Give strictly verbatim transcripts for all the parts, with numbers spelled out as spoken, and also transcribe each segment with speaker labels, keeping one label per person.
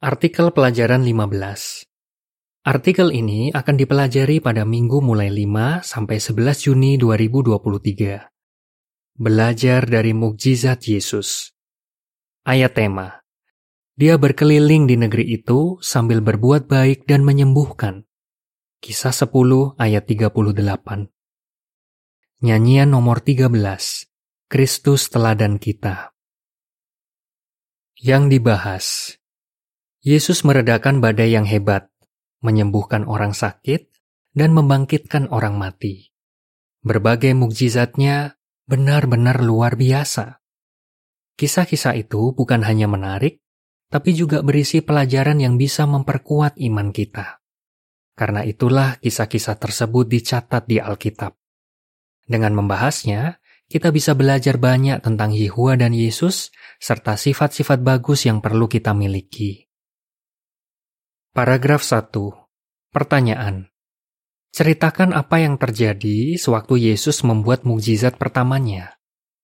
Speaker 1: Artikel pelajaran lima belas. Artikel ini akan dipelajari pada minggu mulai lima sampai sebelas Juni dua ribu dua puluh tiga. Belajar dari mukjizat Yesus. Ayat tema. Dia berkeliling di negeri itu sambil berbuat baik dan menyembuhkan. Kisah sepuluh ayat tiga puluh delapan. Nyanyian nomor tiga belas. Kristus teladan kita. Yang dibahas. Yesus meredakan badai yang hebat, menyembuhkan orang sakit, dan membangkitkan orang mati. Berbagai mukjizatnya benar-benar luar biasa. Kisah-kisah itu bukan hanya menarik, tapi juga berisi pelajaran yang bisa memperkuat iman kita. Karena itulah kisah-kisah tersebut dicatat di Alkitab. Dengan membahasnya, kita bisa belajar banyak tentang Yehuwa dan Yesus, serta sifat-sifat bagus yang perlu kita miliki. Paragraf satu. Pertanyaan. Ceritakan apa yang terjadi sewaktu Yesus membuat mukjizat pertamanya.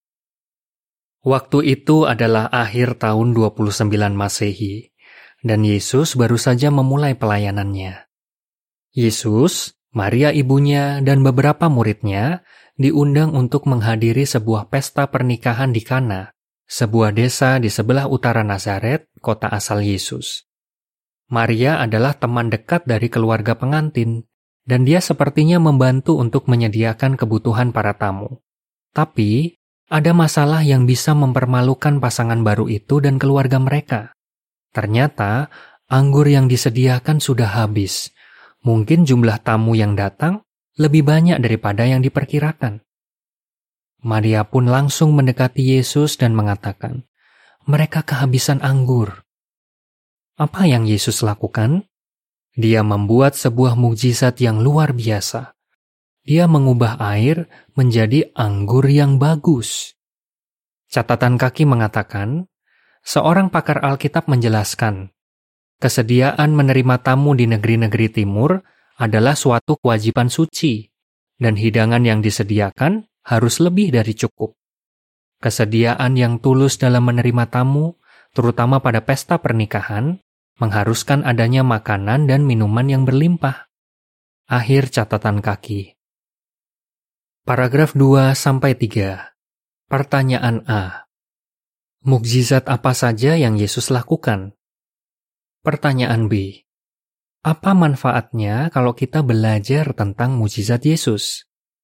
Speaker 1: Waktu itu adalah akhir tahun dua puluh sembilan Masehi, dan Yesus baru saja memulai pelayanannya. Yesus, Maria ibunya, dan beberapa muridnya diundang untuk menghadiri sebuah pesta pernikahan di Kana, sebuah desa di sebelah utara Nazaret, kota asal Yesus. Maria adalah teman dekat dari keluarga pengantin, dan dia sepertinya membantu untuk menyediakan kebutuhan para tamu. Tapi, ada masalah yang bisa mempermalukan pasangan baru itu dan keluarga mereka. Ternyata, anggur yang disediakan sudah habis. Mungkin jumlah tamu yang datang lebih banyak daripada yang diperkirakan. Maria pun langsung mendekati Yesus dan mengatakan, "Mereka kehabisan anggur." Apa yang Yesus lakukan? Dia membuat sebuah mukjizat yang luar biasa. Dia mengubah air menjadi anggur yang bagus. Catatan kaki mengatakan, seorang pakar Alkitab menjelaskan, kesediaan menerima tamu di negeri-negeri timur adalah suatu kewajiban suci, dan hidangan yang disediakan harus lebih dari cukup. Kesediaan yang tulus dalam menerima tamu, terutama pada pesta pernikahan, mengharuskan adanya makanan dan minuman yang berlimpah. Akhir catatan kaki. Paragraf dua sampai tiga. Pertanyaan A. Mukjizat apa saja yang Yesus lakukan? Pertanyaan B. Apa manfaatnya kalau kita belajar tentang mukjizat Yesus?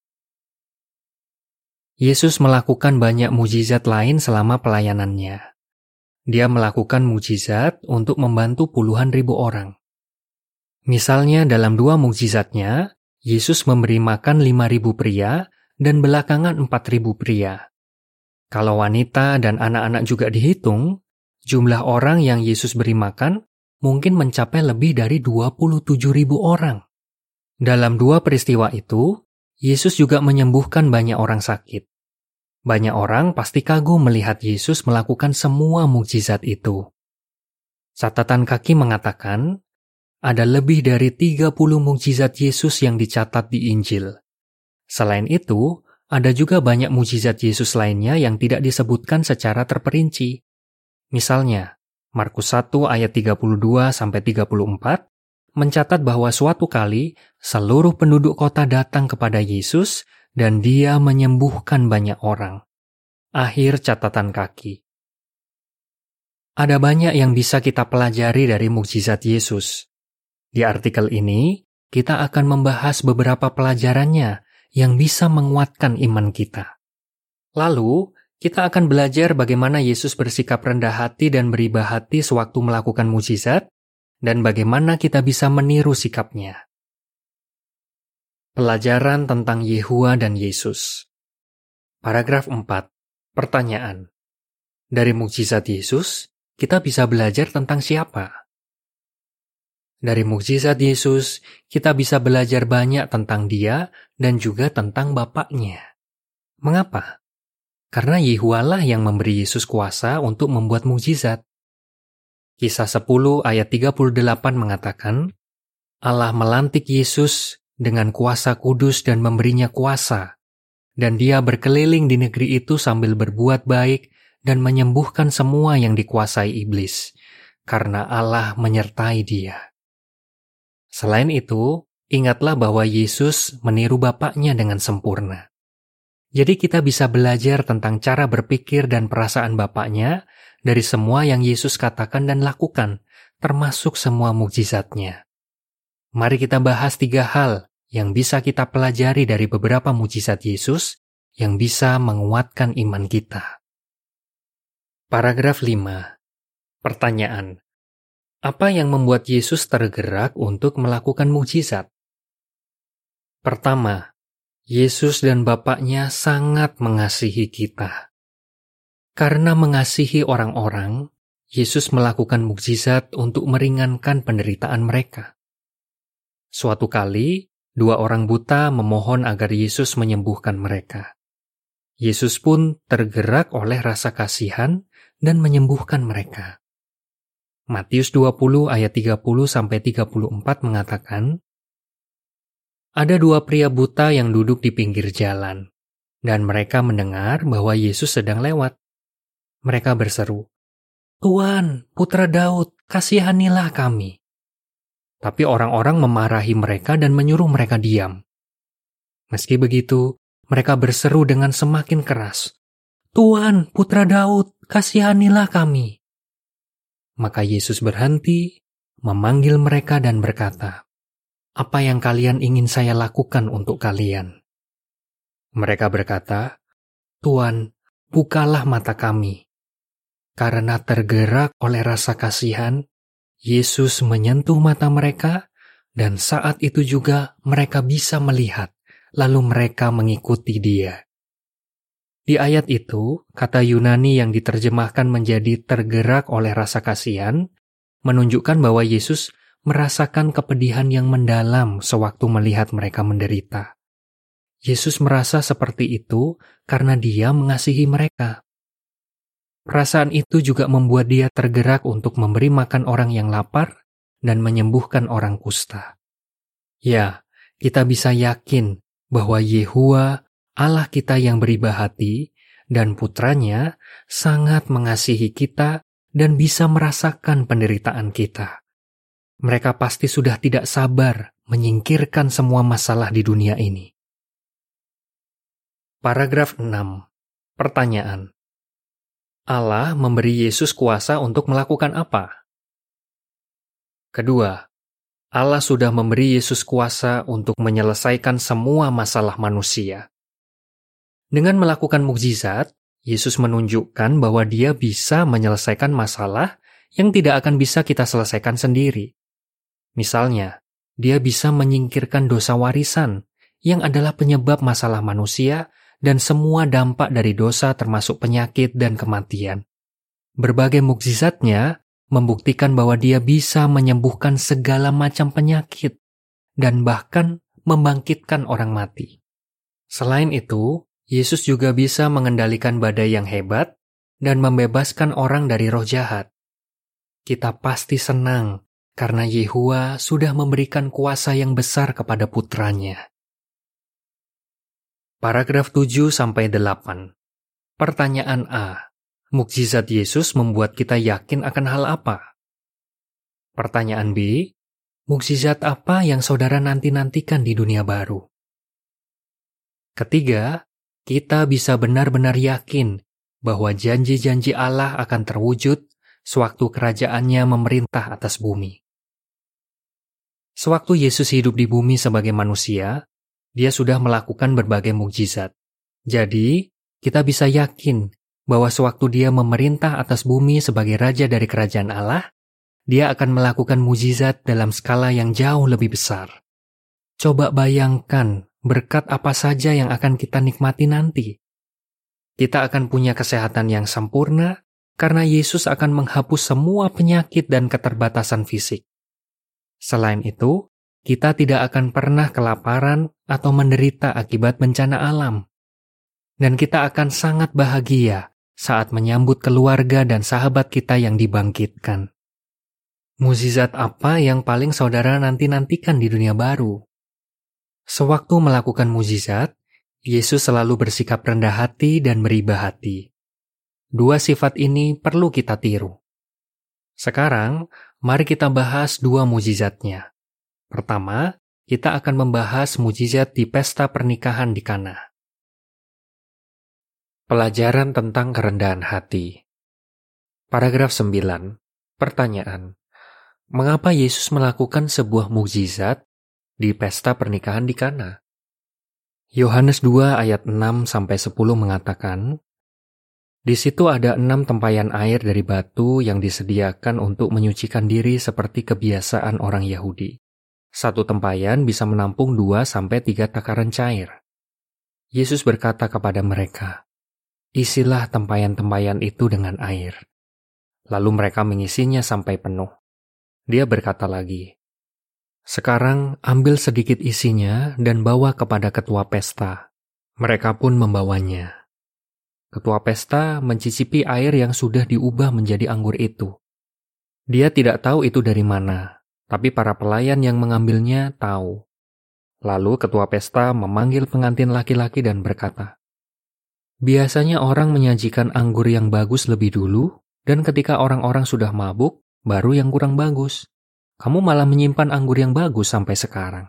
Speaker 1: Yesus melakukan banyak mukjizat lain selama pelayanannya. Dia melakukan mukjizat untuk membantu puluhan ribu orang. Misalnya dalam dua mukjizatnya, Yesus memberi makan lima ribu pria dan belakangan empat ribu pria. Kalau wanita dan anak-anak juga dihitung, jumlah orang yang Yesus beri makan mungkin mencapai lebih dari dua puluh tujuh ribu orang. Dalam dua peristiwa itu, Yesus juga menyembuhkan banyak orang sakit. Banyak orang pasti kagum melihat Yesus melakukan semua mukjizat itu. Catatan kaki mengatakan, ada lebih dari tiga puluh mukjizat Yesus yang dicatat di Injil. Selain itu, ada juga banyak mukjizat Yesus lainnya yang tidak disebutkan secara terperinci. Misalnya, Markus satu ayat tiga puluh dua sampai tiga puluh empat mencatat bahwa suatu kali seluruh penduduk kota datang kepada Yesus dan dia menyembuhkan banyak orang. Akhir catatan kaki. Ada banyak yang bisa kita pelajari dari mukjizat Yesus. Di artikel ini, kita akan membahas beberapa pelajarannya yang bisa menguatkan iman kita. Lalu, kita akan belajar bagaimana Yesus bersikap rendah hati dan beribah hati sewaktu melakukan mukjizat, dan bagaimana kita bisa meniru sikapnya. Pelajaran tentang Yehuwa dan Yesus. Paragraf empat. Pertanyaan. Dari mukjizat Yesus, kita bisa belajar tentang siapa? Dari mukjizat Yesus, kita bisa belajar banyak tentang Dia dan juga tentang Bapaknya. Mengapa? Karena Yehuwalah yang memberi Yesus kuasa untuk membuat mukjizat. Kisah sepuluh ayat tiga puluh delapan mengatakan, Allah melantik Yesus dengan kuasa kudus dan memberinya kuasa, dan dia berkeliling di negeri itu sambil berbuat baik dan menyembuhkan semua yang dikuasai iblis, karena Allah menyertai dia. Selain itu, ingatlah bahwa Yesus meniru Bapaknya dengan sempurna. Jadi kita bisa belajar tentang cara berpikir dan perasaan Bapaknya dari semua yang Yesus katakan dan lakukan, termasuk semua mukjizatnya. Mari kita bahas tiga hal yang bisa kita pelajari dari beberapa mukjizat Yesus yang bisa menguatkan iman kita. Paragraf lima. Pertanyaan. Apa yang membuat Yesus tergerak untuk melakukan mukjizat? Pertama, Yesus dan Bapaknya sangat mengasihi kita. Karena mengasihi orang-orang, Yesus melakukan mukjizat untuk meringankan penderitaan mereka. Suatu kali, dua orang buta memohon agar Yesus menyembuhkan mereka. Yesus pun tergerak oleh rasa kasihan dan menyembuhkan mereka. Matius dua puluh ayat tiga puluh sampai tiga puluh empat mengatakan, ada dua pria buta yang duduk di pinggir jalan, dan mereka mendengar bahwa Yesus sedang lewat. Mereka berseru, "Tuan, Putra Daud, kasihanilah kami." Tapi orang-orang memarahi mereka dan menyuruh mereka diam. Meski begitu, mereka berseru dengan semakin keras, "Tuan, Putra Daud, kasihanilah kami." Maka Yesus berhenti, memanggil mereka dan berkata, "Apa yang kalian ingin saya lakukan untuk kalian?" Mereka berkata, "Tuan, bukalah mata kami." Karena tergerak oleh rasa kasihan, Yesus menyentuh mata mereka, dan saat itu juga mereka bisa melihat, lalu mereka mengikuti Dia. Di ayat itu, kata Yunani yang diterjemahkan menjadi tergerak oleh rasa kasihan, menunjukkan bahwa Yesus merasakan kepedihan yang mendalam sewaktu melihat mereka menderita. Yesus merasa seperti itu karena Dia mengasihi mereka. Perasaan itu juga membuat Dia tergerak untuk memberi makan orang yang lapar dan menyembuhkan orang kusta. Ya, kita bisa yakin bahwa Yehuwa, Allah kita yang beribah hati, dan Putranya sangat mengasihi kita dan bisa merasakan penderitaan kita. Mereka pasti sudah tidak sabar menyingkirkan semua masalah di dunia ini. Paragraf enam. Pertanyaan. Allah memberi Yesus kuasa untuk melakukan apa? Kedua, Allah sudah memberi Yesus kuasa untuk menyelesaikan semua masalah manusia. Dengan melakukan mukjizat, Yesus menunjukkan bahwa Dia bisa menyelesaikan masalah yang tidak akan bisa kita selesaikan sendiri. Misalnya, Dia bisa menyingkirkan dosa warisan yang adalah penyebab masalah manusia dan semua dampak dari dosa termasuk penyakit dan kematian. Berbagai mukjizatnya membuktikan bahwa Dia bisa menyembuhkan segala macam penyakit dan bahkan membangkitkan orang mati. Selain itu, Yesus juga bisa mengendalikan badai yang hebat dan membebaskan orang dari roh jahat. Kita pasti senang karena Yehuwa sudah memberikan kuasa yang besar kepada Putranya. Paragraf tujuh sampai delapan. Pertanyaan A. Mukjizat Yesus membuat kita yakin akan hal apa? Pertanyaan B. Mukjizat apa yang saudara nanti-nantikan di dunia baru? Ketiga, kita bisa benar-benar yakin bahwa janji-janji Allah akan terwujud sewaktu kerajaannya memerintah atas bumi. Sewaktu Yesus hidup di bumi sebagai manusia, Dia sudah melakukan berbagai mukjizat. Jadi, kita bisa yakin bahwa sewaktu Dia memerintah atas bumi sebagai raja dari kerajaan Allah, Dia akan melakukan mukjizat dalam skala yang jauh lebih besar. Coba bayangkan berkat apa saja yang akan kita nikmati nanti. Kita akan punya kesehatan yang sempurna karena Yesus akan menghapus semua penyakit dan keterbatasan fisik. Selain itu, kita tidak akan pernah kelaparan atau menderita akibat bencana alam. Dan kita akan sangat bahagia saat menyambut keluarga dan sahabat kita yang dibangkitkan. Mukjizat apa yang paling saudara nanti-nantikan di dunia baru? Sewaktu melakukan mukjizat, Yesus selalu bersikap rendah hati dan beribah hati. Dua sifat ini perlu kita tiru. Sekarang, mari kita bahas dua mujizatnya. Pertama, kita akan membahas mujizat di pesta pernikahan di Kana. Pelajaran tentang kerendahan hati. Paragraf sembilan. Pertanyaan. Mengapa Yesus melakukan sebuah mukjizat di pesta pernikahan di Kana? Yohanes dua ayat enam sampai sepuluh mengatakan, di situ ada enam tempayan air dari batu yang disediakan untuk menyucikan diri seperti kebiasaan orang Yahudi. Satu tempayan bisa menampung dua sampai tiga takaran cair. Yesus berkata kepada mereka, isilah tempayan-tempayan itu dengan air. Lalu mereka mengisinya sampai penuh. Dia berkata lagi, sekarang ambil sedikit isinya dan bawa kepada ketua pesta. Mereka pun membawanya. Ketua pesta mencicipi air yang sudah diubah menjadi anggur itu. Dia tidak tahu itu dari mana, tapi para pelayan yang mengambilnya tahu. Lalu ketua pesta memanggil pengantin laki-laki dan berkata, biasanya orang menyajikan anggur yang bagus lebih dulu, dan ketika orang-orang sudah mabuk, baru yang kurang bagus. Kamu malah menyimpan anggur yang bagus sampai sekarang.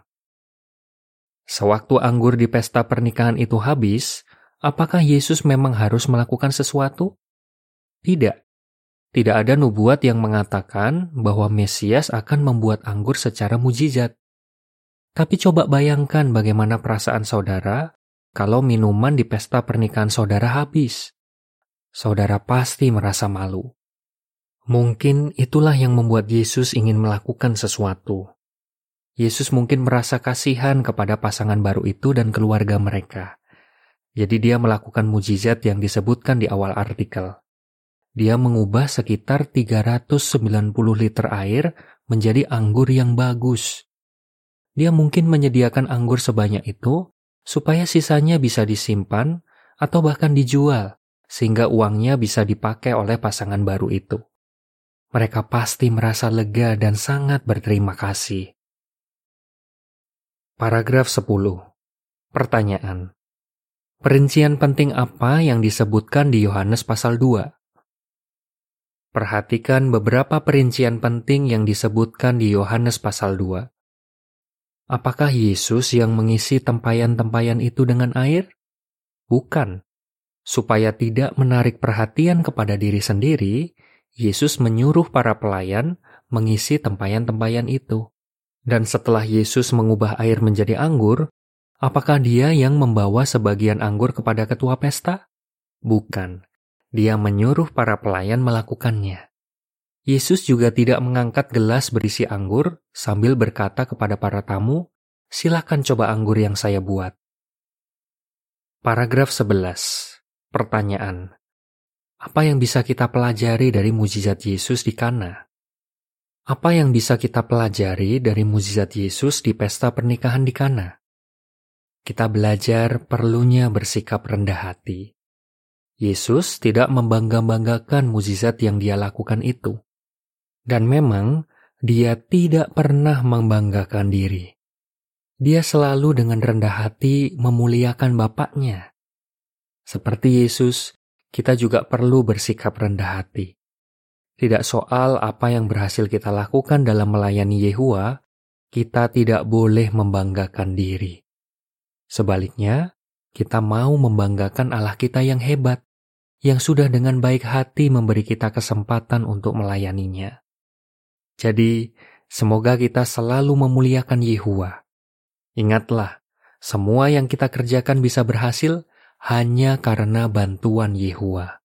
Speaker 1: Sewaktu anggur di pesta pernikahan itu habis, apakah Yesus memang harus melakukan sesuatu? Tidak. Tidak ada nubuat yang mengatakan bahwa Mesias akan membuat anggur secara mujizat. Tapi coba bayangkan bagaimana perasaan saudara kalau minuman di pesta pernikahan saudara habis. Saudara pasti merasa malu. Mungkin itulah yang membuat Yesus ingin melakukan sesuatu. Yesus mungkin merasa kasihan kepada pasangan baru itu dan keluarga mereka. Jadi dia melakukan mujizat yang disebutkan di awal artikel. Dia mengubah sekitar tiga ratus sembilan puluh liter air menjadi anggur yang bagus. Dia mungkin menyediakan anggur sebanyak itu supaya sisanya bisa disimpan atau bahkan dijual, sehingga uangnya bisa dipakai oleh pasangan baru itu. Mereka pasti merasa lega dan sangat berterima kasih. Paragraf sepuluh. Pertanyaan. Perincian penting apa yang disebutkan di Yohanes pasal dua? Perhatikan beberapa perincian penting yang disebutkan di Yohanes pasal dua. Apakah Yesus yang mengisi tempayan-tempayan itu dengan air? Bukan. Supaya tidak menarik perhatian kepada diri sendiri, Yesus menyuruh para pelayan mengisi tempayan-tempayan itu. Dan setelah Yesus mengubah air menjadi anggur, apakah dia yang membawa sebagian anggur kepada ketua pesta? Bukan. Dia menyuruh para pelayan melakukannya. Yesus juga tidak mengangkat gelas berisi anggur sambil berkata kepada para tamu, silakan coba anggur yang saya buat. Paragraf sebelas. Pertanyaan. Apa yang bisa kita pelajari dari mujizat Yesus di Kana? Apa yang bisa kita pelajari dari mujizat Yesus di pesta pernikahan di Kana? Kita belajar perlunya bersikap rendah hati. Yesus tidak membangga-banggakan mujizat yang dia lakukan itu. Dan memang, dia tidak pernah membanggakan diri. Dia selalu dengan rendah hati memuliakan Bapaknya. Seperti Yesus, kita juga perlu bersikap rendah hati. Tidak soal apa yang berhasil kita lakukan dalam melayani Yehuwa, kita tidak boleh membanggakan diri. Sebaliknya, kita mau membanggakan Allah kita yang hebat, yang sudah dengan baik hati memberi kita kesempatan untuk melayaninya. Jadi, semoga kita selalu memuliakan Yehuwa. Ingatlah, semua yang kita kerjakan bisa berhasil hanya karena bantuan Yehuwa.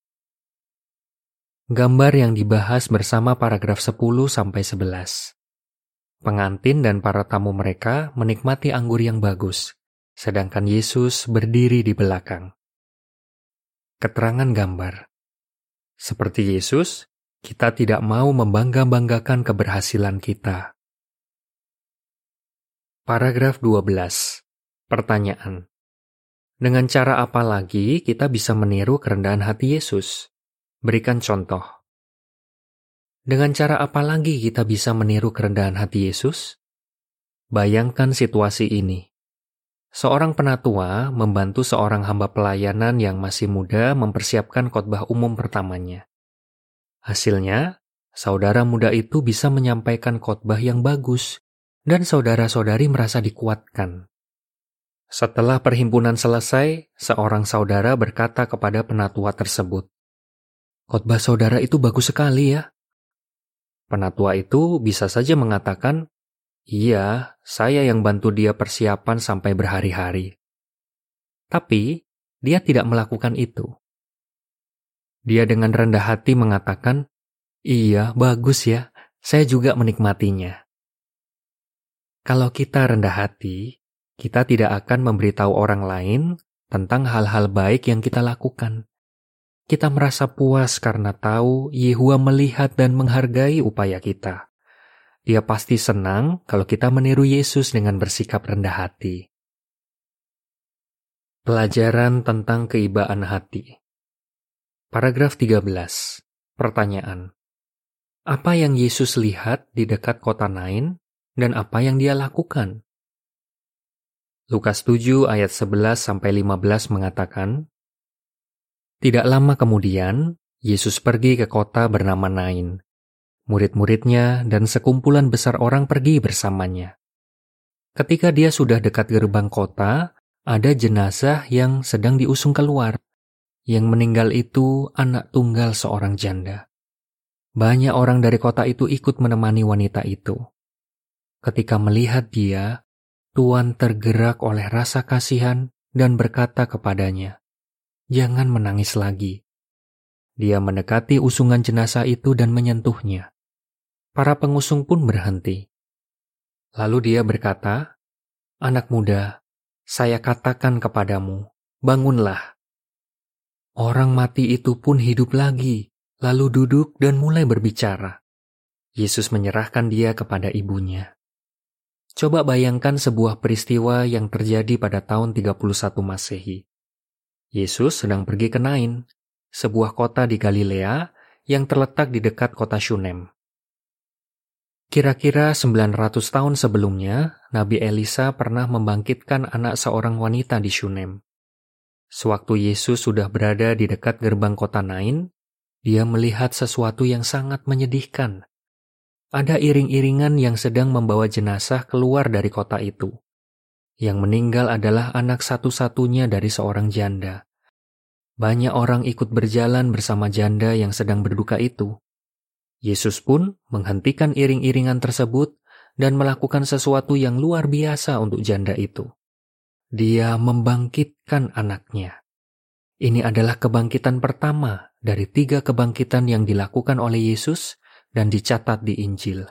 Speaker 1: Gambar yang dibahas bersama paragraf sepuluh sampai sebelas. Pengantin dan para tamu mereka menikmati anggur yang bagus, sedangkan Yesus berdiri di belakang. Keterangan gambar. Seperti Yesus, kita tidak mau membangga-banggakan keberhasilan kita. Paragraf dua belas. Pertanyaan. Dengan cara apa lagi kita bisa meniru kerendahan hati Yesus? Berikan contoh. Dengan cara apa lagi kita bisa meniru kerendahan hati Yesus? Bayangkan situasi ini. Seorang penatua membantu seorang hamba pelayanan yang masih muda mempersiapkan khotbah umum pertamanya. Hasilnya, saudara muda itu bisa menyampaikan khotbah yang bagus, dan saudara-saudari merasa dikuatkan. Setelah perhimpunan selesai, seorang saudara berkata kepada penatua tersebut, "Khotbah saudara itu bagus sekali ya." Penatua itu bisa saja mengatakan, "Iya, saya yang bantu dia persiapan sampai berhari-hari." Tapi, dia tidak melakukan itu. Dia dengan rendah hati mengatakan, "Iya, bagus ya, saya juga menikmatinya." Kalau kita rendah hati, kita tidak akan memberitahu orang lain tentang hal-hal baik yang kita lakukan. Kita merasa puas karena tahu Yehua melihat dan menghargai upaya kita. Dia pasti senang kalau kita meniru Yesus dengan bersikap rendah hati. Pelajaran tentang keibaan hati. Paragraf tiga belas. Pertanyaan. Apa yang Yesus lihat di dekat kota Nain dan apa yang dia lakukan? Lukas tujuh ayat sebelas sampai lima belas mengatakan, tidak lama kemudian, Yesus pergi ke kota bernama Nain. Murid-muridnya dan sekumpulan besar orang pergi bersamanya. Ketika dia sudah dekat gerbang kota, ada jenazah yang sedang diusung keluar. Yang meninggal itu anak tunggal seorang janda. Banyak orang dari kota itu ikut menemani wanita itu. Ketika melihat dia, Tuhan tergerak oleh rasa kasihan dan berkata kepadanya, "Jangan menangis lagi." Dia mendekati usungan jenazah itu dan menyentuhnya. Para pengusung pun berhenti. Lalu dia berkata, "Anak muda, saya katakan kepadamu, bangunlah." Orang mati itu pun hidup lagi, lalu duduk dan mulai berbicara. Yesus menyerahkan dia kepada ibunya. Coba bayangkan sebuah peristiwa yang terjadi pada tahun tiga puluh satu Masehi. Yesus sedang pergi ke Nain, sebuah kota di Galilea yang terletak di dekat kota Shunem. Kira-kira sembilan ratus tahun sebelumnya, Nabi Elisa pernah membangkitkan anak seorang wanita di Shunem. Sewaktu Yesus sudah berada di dekat gerbang kota Nain, dia melihat sesuatu yang sangat menyedihkan. Ada iring-iringan yang sedang membawa jenazah keluar dari kota itu. Yang meninggal adalah anak satu-satunya dari seorang janda. Banyak orang ikut berjalan bersama janda yang sedang berduka itu. Yesus pun menghentikan iring-iringan tersebut dan melakukan sesuatu yang luar biasa untuk janda itu. Dia membangkitkan anaknya. Ini adalah kebangkitan pertama dari tiga kebangkitan yang dilakukan oleh Yesus dan dicatat di Injil.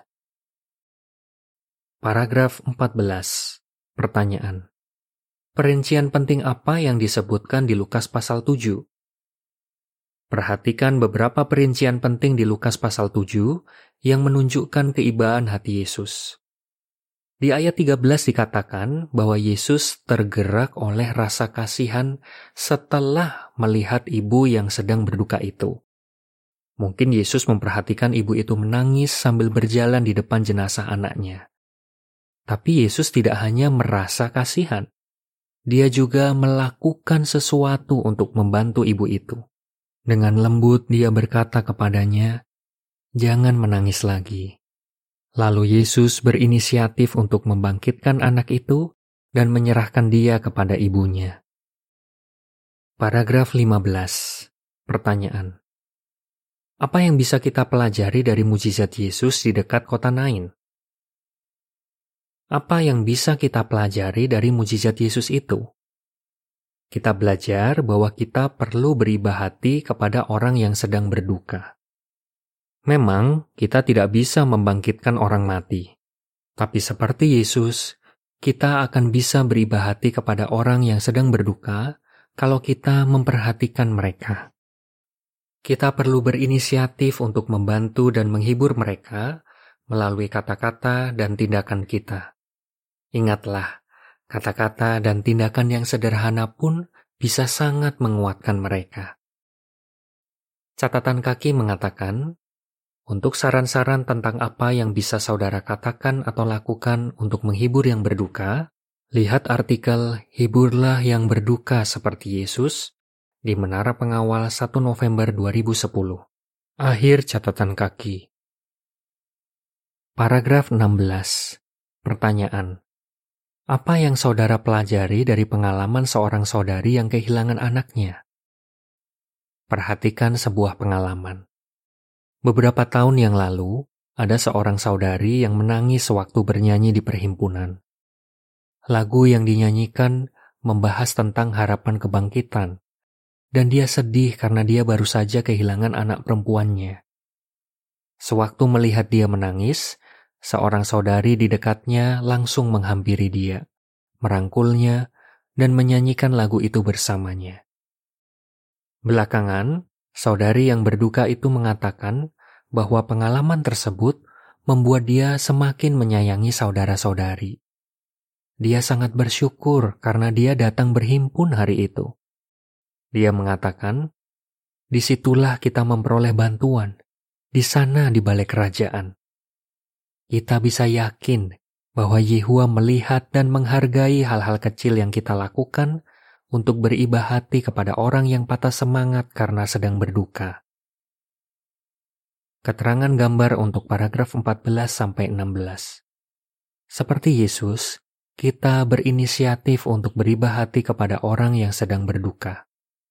Speaker 1: Paragraf empat belas. Pertanyaan. Perincian penting apa yang disebutkan di Lukas pasal tujuh? Perhatikan beberapa perincian penting di Lukas pasal tujuh yang menunjukkan keibaan hati Yesus. Di ayat tiga belas dikatakan bahwa Yesus tergerak oleh rasa kasihan setelah melihat ibu yang sedang berduka itu. Mungkin Yesus memperhatikan ibu itu menangis sambil berjalan di depan jenazah anaknya. Tapi Yesus tidak hanya merasa kasihan. Dia juga melakukan sesuatu untuk membantu ibu itu. Dengan lembut dia berkata kepadanya, "Jangan menangis lagi." Lalu Yesus berinisiatif untuk membangkitkan anak itu dan menyerahkan dia kepada ibunya. Paragraf lima belas. Pertanyaan. Apa yang bisa kita pelajari dari mukjizat Yesus di dekat kota Nain? Apa yang bisa kita pelajari dari mukjizat Yesus itu? Kita belajar bahwa kita perlu beriba hati kepada orang yang sedang berduka. Memang, kita tidak bisa membangkitkan orang mati. Tapi seperti Yesus, kita akan bisa beriba hati kepada orang yang sedang berduka kalau kita memperhatikan mereka. Kita perlu berinisiatif untuk membantu dan menghibur mereka melalui kata-kata dan tindakan kita. Ingatlah, kata-kata dan tindakan yang sederhana pun bisa sangat menguatkan mereka. Catatan kaki mengatakan, untuk saran-saran tentang apa yang bisa saudara katakan atau lakukan untuk menghibur yang berduka, lihat artikel Hiburlah yang berduka seperti Yesus di Menara Pengawal satu November dua ribu sepuluh. Akhir catatan kaki. Paragraf enam belas. Pertanyaan. Apa yang saudara pelajari dari pengalaman seorang saudari yang kehilangan anaknya? Perhatikan sebuah pengalaman. Beberapa tahun yang lalu, ada seorang saudari yang menangis sewaktu bernyanyi di perhimpunan. Lagu yang dinyanyikan membahas tentang harapan kebangkitan, dan dia sedih karena dia baru saja kehilangan anak perempuannya. Sewaktu melihat dia menangis, seorang saudari di dekatnya langsung menghampiri dia, merangkulnya, dan menyanyikan lagu itu bersamanya. Belakangan, saudari yang berduka itu mengatakan bahwa pengalaman tersebut membuat dia semakin menyayangi saudara-saudari. Dia sangat bersyukur karena dia datang berhimpun hari itu. Dia mengatakan, disitulah kita memperoleh bantuan, di sana di balik kerajaan. Kita bisa yakin bahwa Yehua melihat dan menghargai hal-hal kecil yang kita lakukan untuk beribah hati kepada orang yang patah semangat karena sedang berduka. Keterangan gambar untuk paragraf empat belas sampai enam belas. Seperti Yesus, kita berinisiatif untuk beribah hati kepada orang yang sedang berduka.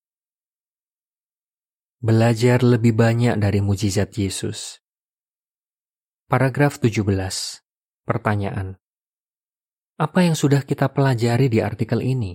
Speaker 1: Belajar lebih banyak dari mujizat Yesus. Paragraf tujuh belas. Pertanyaan. Apa yang sudah kita pelajari di artikel ini?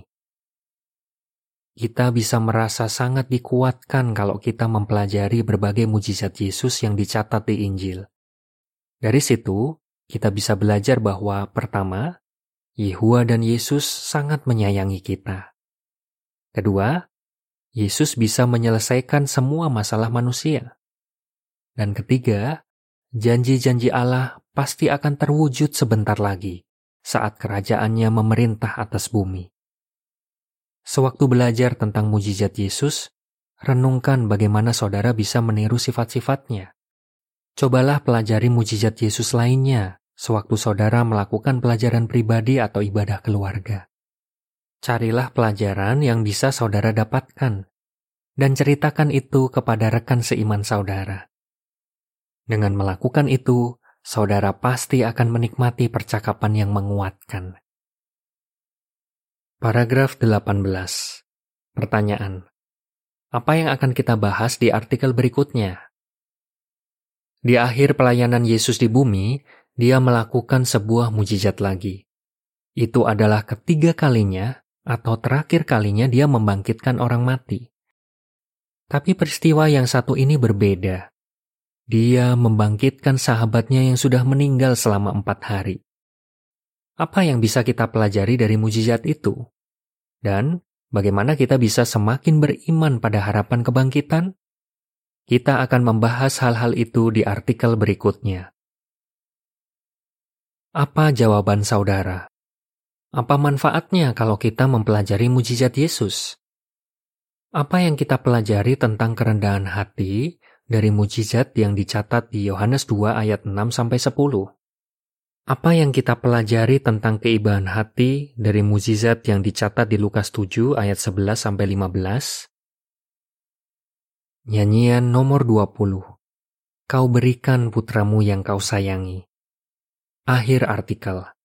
Speaker 1: Kita bisa merasa sangat dikuatkan kalau kita mempelajari berbagai mujizat Yesus yang dicatat di Injil. Dari situ, kita bisa belajar bahwa pertama, Yehua dan Yesus sangat menyayangi kita. Kedua, Yesus bisa menyelesaikan semua masalah manusia. Dan ketiga, janji-janji Allah pasti akan terwujud sebentar lagi saat kerajaannya memerintah atas bumi. Sewaktu belajar tentang mujizat Yesus, renungkan bagaimana saudara bisa meniru sifat-sifatnya. Cobalah pelajari mujizat Yesus lainnya sewaktu saudara melakukan pelajaran pribadi atau ibadah keluarga. Carilah pelajaran yang bisa saudara dapatkan, dan ceritakan itu kepada rekan seiman saudara. Dengan melakukan itu, saudara pasti akan menikmati percakapan yang menguatkan. Paragraf delapan belas. Pertanyaan. Apa yang akan kita bahas di artikel berikutnya? Di akhir pelayanan Yesus di bumi, dia melakukan sebuah mujizat lagi. Itu adalah ketiga kalinya atau terakhir kalinya dia membangkitkan orang mati. Tapi peristiwa yang satu ini berbeda. Dia membangkitkan sahabatnya yang sudah meninggal selama empat hari. Apa yang bisa kita pelajari dari mujizat itu? Dan bagaimana kita bisa semakin beriman pada harapan kebangkitan? Kita akan membahas hal-hal itu di artikel berikutnya. Apa jawaban saudara? Apa manfaatnya kalau kita mempelajari mujizat Yesus? Apa yang kita pelajari tentang kerendahan hati dari mujizat yang dicatat di Yohanes dua ayat enam sampai sepuluh? Apa yang kita pelajari tentang keibahan hati dari mujizat yang dicatat di Lukas tujuh ayat sebelas sampai lima belas? Nyanyian nomor dua puluh. Kau berikan putramu yang kau sayangi. Akhir artikel.